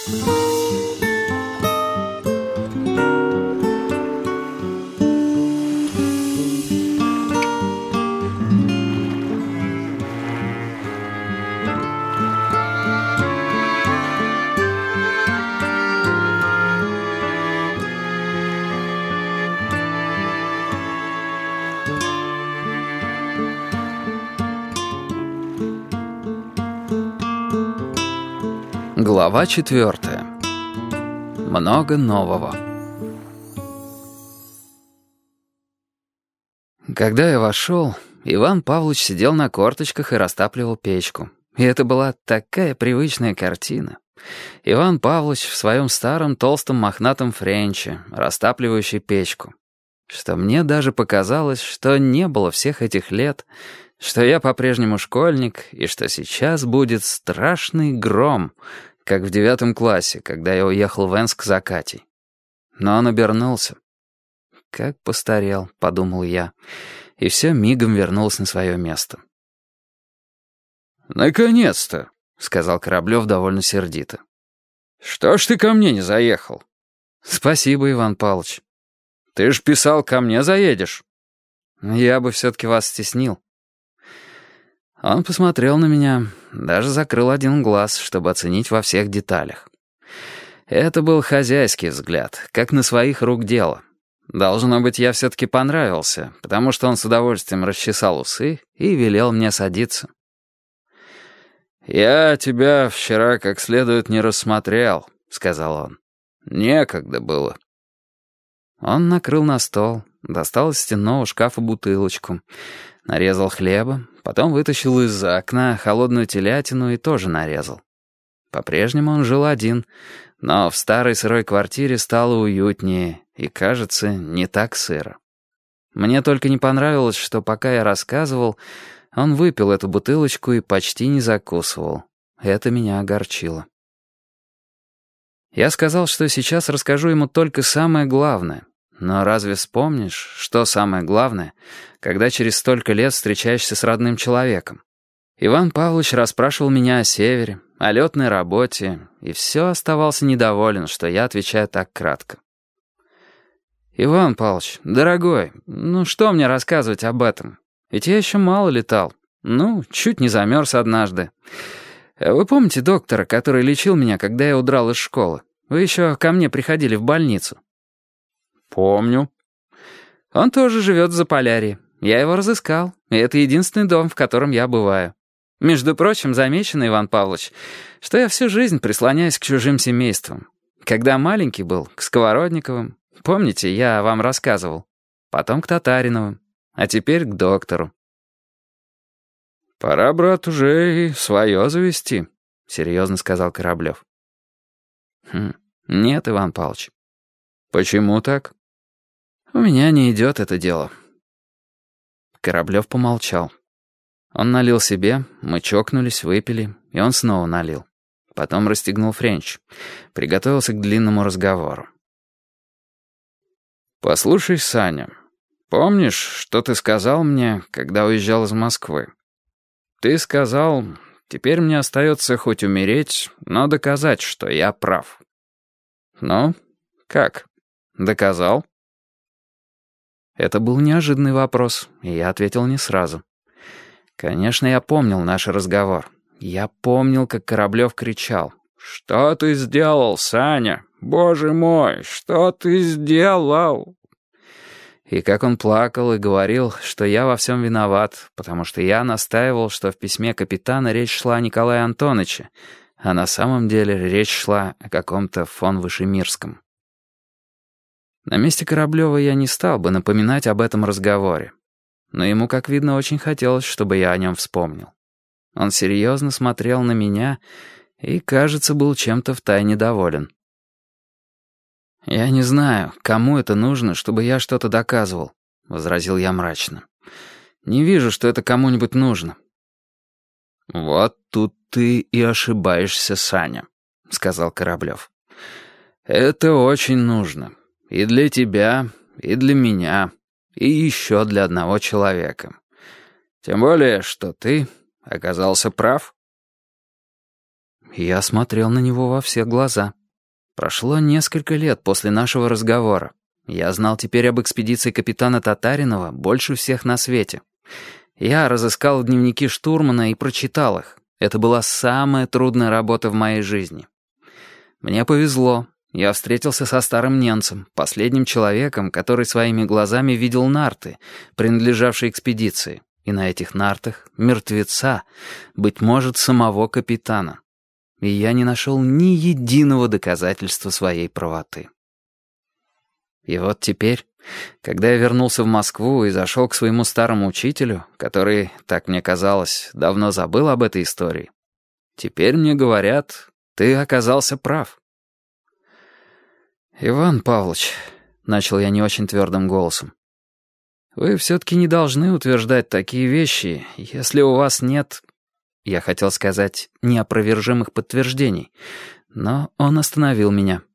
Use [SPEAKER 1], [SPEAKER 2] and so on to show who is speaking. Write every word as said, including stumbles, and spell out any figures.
[SPEAKER 1] Глава четвертая. Много нового. Когда я вошел, Иван Павлович сидел на корточках и растапливал печку. И это была такая привычная картина. Иван Павлович в своем старом толстом мохнатом френче, растапливающий печку. Что мне даже показалось, что не было всех этих лет, что я по-прежнему школьник, и что сейчас будет страшный гром, как в девятом классе, когда я уехал в Энск за Катей. Но он обернулся. «Как постарел», — подумал я, и все мигом вернулось на свое место.
[SPEAKER 2] «Наконец-то», —
[SPEAKER 1] сказал Кораблев довольно сердито.
[SPEAKER 2] «Что ж ты ко мне не заехал?»
[SPEAKER 1] «Спасибо, Иван Павлович».
[SPEAKER 2] «Ты ж писал, ко мне заедешь».
[SPEAKER 1] «Я бы все-таки вас стеснил». Он посмотрел на меня, даже закрыл один глаз, чтобы оценить во всех деталях. Это был хозяйский взгляд, как на своих рук дело. Должно быть, я все-таки понравился, потому что он с удовольствием расчесал усы и велел мне садиться.
[SPEAKER 2] «Я тебя вчера как следует не рассмотрел», — сказал он. «Некогда было».
[SPEAKER 1] Он накрыл на стол, достал из стенного шкафа бутылочку, нарезал хлеба, потом вытащил из-за окна холодную телятину и тоже нарезал. По-прежнему он жил один, но в старой сырой квартире стало уютнее и, кажется, не так сыро. Мне только не понравилось, что пока я рассказывал, он выпил эту бутылочку и почти не закусывал. Это меня огорчило. Я сказал, что сейчас расскажу ему только самое главное. Но разве вспомнишь, что самое главное, когда через столько лет встречаешься с родным человеком? Иван Павлович расспрашивал меня о севере, о летной работе, и все оставался недоволен, что я отвечаю так кратко. «Иван Павлович, дорогой, ну что мне рассказывать об этом? Ведь я еще мало летал. Ну, чуть не замерз однажды. Вы помните доктора, который лечил меня, когда я удрал из школы? Вы еще ко мне приходили в больницу».
[SPEAKER 2] «Помню».
[SPEAKER 1] «Он тоже живет в Заполярье. Я его разыскал, и это единственный дом, в котором я бываю. Между прочим, замечено, Иван Павлович, что я всю жизнь прислоняюсь к чужим семействам. Когда маленький был, к Сковородниковым. Помните, я вам рассказывал. Потом к Татариновым. А теперь к доктору».
[SPEAKER 2] «Пора, брат, уже и свое завести», —
[SPEAKER 1] серьезно сказал Кораблев. «Хм, нет, Иван Павлович».
[SPEAKER 2] «Почему так?»
[SPEAKER 1] «У меня не идет это дело». Кораблев помолчал. Он налил себе, мы чокнулись, выпили, и он снова налил. Потом расстегнул френч, приготовился к длинному разговору.
[SPEAKER 2] «Послушай, Саня, помнишь, что ты сказал мне, когда уезжал из Москвы? Ты сказал, теперь мне остается хоть умереть, но доказать, что я прав. Ну, как, доказал?»
[SPEAKER 1] Это был неожиданный вопрос, и я ответил не сразу. Конечно, я помнил наш разговор. Я помнил, как Кораблев кричал:
[SPEAKER 2] «Что ты сделал, Саня? Боже мой, что ты сделал?»
[SPEAKER 1] И как он плакал и говорил, что я во всем виноват, потому что я настаивал, что в письме капитана речь шла о Николае Антоновиче, а на самом деле речь шла о каком-то фон Вышемирском. На месте Кораблева я не стал бы напоминать об этом разговоре. Но ему, как видно, очень хотелось, чтобы я о нем вспомнил. Он серьезно смотрел на меня и, кажется, был чем-то втайне доволен. «Я не знаю, кому это нужно, чтобы я что-то доказывал», — возразил я мрачно. «Не вижу, что это кому-нибудь нужно».
[SPEAKER 2] «Вот тут ты и ошибаешься, Саня», — сказал Кораблев. «Это очень нужно. И для тебя, и для меня, и еще для одного человека. Тем более, что ты оказался прав».
[SPEAKER 1] Я смотрел на него во все глаза. Прошло несколько лет после нашего разговора. Я знал теперь об экспедиции капитана Татаринова больше всех на свете. Я разыскал дневники штурмана и прочитал их. Это была самая трудная работа в моей жизни. Мне повезло. Я встретился со старым немцем, последним человеком, который своими глазами видел нарты, принадлежавшие экспедиции. И на этих нартах мертвеца, быть может, самого капитана. И я не нашел ни единого доказательства своей правоты. И вот теперь, когда я вернулся в Москву и зашел к своему старому учителю, который, так мне казалось, давно забыл об этой истории, теперь мне говорят, ты оказался прав. «Иван Павлович», — начал я не очень твердым голосом, «вы все-таки не должны утверждать такие вещи, если у вас нет...» Я хотел сказать «неопровержимых подтверждений», но он остановил меня.